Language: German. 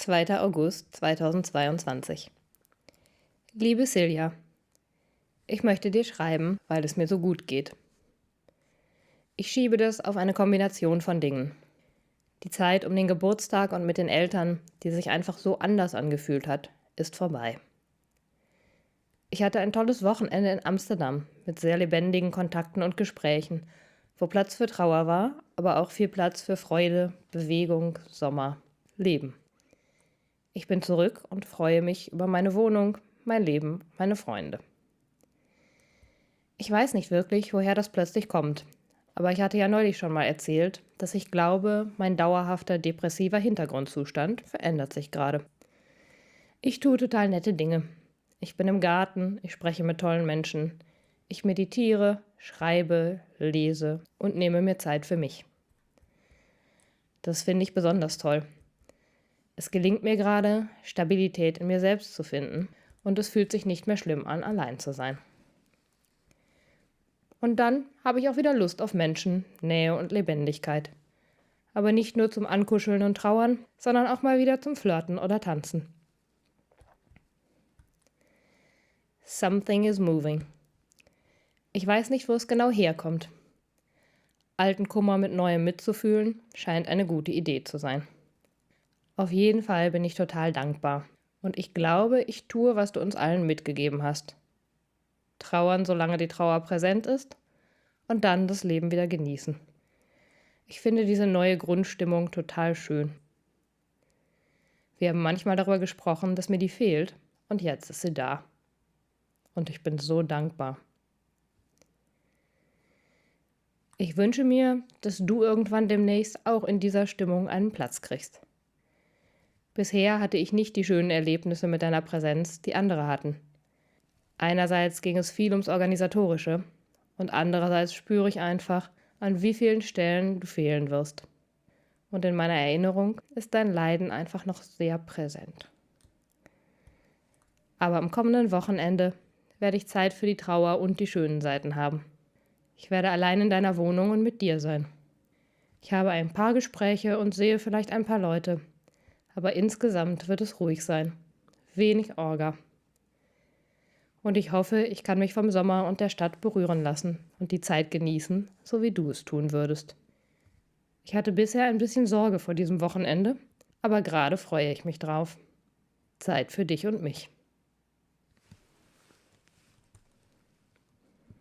2. August 2022. Liebe Silja, ich möchte dir schreiben, weil es mir so gut geht. Ich schiebe das auf eine Kombination von Dingen. Die Zeit um den Geburtstag und mit den Eltern, die sich einfach so anders angefühlt hat, ist vorbei. Ich hatte ein tolles Wochenende in Amsterdam mit sehr lebendigen Kontakten und Gesprächen, wo Platz für Trauer war, aber auch viel Platz für Freude, Bewegung, Sommer, Leben. Ich bin zurück und freue mich über meine Wohnung, mein Leben, meine Freunde. Ich weiß nicht wirklich, woher das plötzlich kommt, aber ich hatte ja neulich schon mal erzählt, dass ich glaube, mein dauerhafter depressiver Hintergrundzustand verändert sich gerade. Ich tue total nette Dinge. Ich bin im Garten, ich spreche mit tollen Menschen, ich meditiere, schreibe, lese und nehme mir Zeit für mich. Das finde ich besonders toll. Es gelingt mir gerade, Stabilität in mir selbst zu finden und es fühlt sich nicht mehr schlimm an, allein zu sein. Und dann habe ich auch wieder Lust auf Menschen, Nähe und Lebendigkeit. Aber nicht nur zum Ankuscheln und Trauern, sondern auch mal wieder zum Flirten oder Tanzen. Something is moving. Ich weiß nicht, wo es genau herkommt. Alten Kummer mit Neuem mitzufühlen, scheint eine gute Idee zu sein. Auf jeden Fall bin ich total dankbar. Und ich glaube, ich tue, was du uns allen mitgegeben hast. Trauern, solange die Trauer präsent ist und dann das Leben wieder genießen. Ich finde diese neue Grundstimmung total schön. Wir haben manchmal darüber gesprochen, dass mir die fehlt und jetzt ist sie da. Und ich bin so dankbar. Ich wünsche mir, dass du irgendwann demnächst auch in dieser Stimmung einen Platz kriegst. Bisher hatte ich nicht die schönen Erlebnisse mit deiner Präsenz, die andere hatten. Einerseits ging es viel ums Organisatorische und andererseits spüre ich einfach, an wie vielen Stellen du fehlen wirst. Und in meiner Erinnerung ist dein Leiden einfach noch sehr präsent. Aber am kommenden Wochenende werde ich Zeit für die Trauer und die schönen Seiten haben. Ich werde allein in deiner Wohnung und mit dir sein. Ich habe ein paar Gespräche und sehe vielleicht ein paar Leute, aber insgesamt wird es ruhig sein. Wenig Orga. Und ich hoffe, ich kann mich vom Sommer und der Stadt berühren lassen und die Zeit genießen, so wie du es tun würdest. Ich hatte bisher ein bisschen Sorge vor diesem Wochenende, aber gerade freue ich mich drauf. Zeit für dich und mich.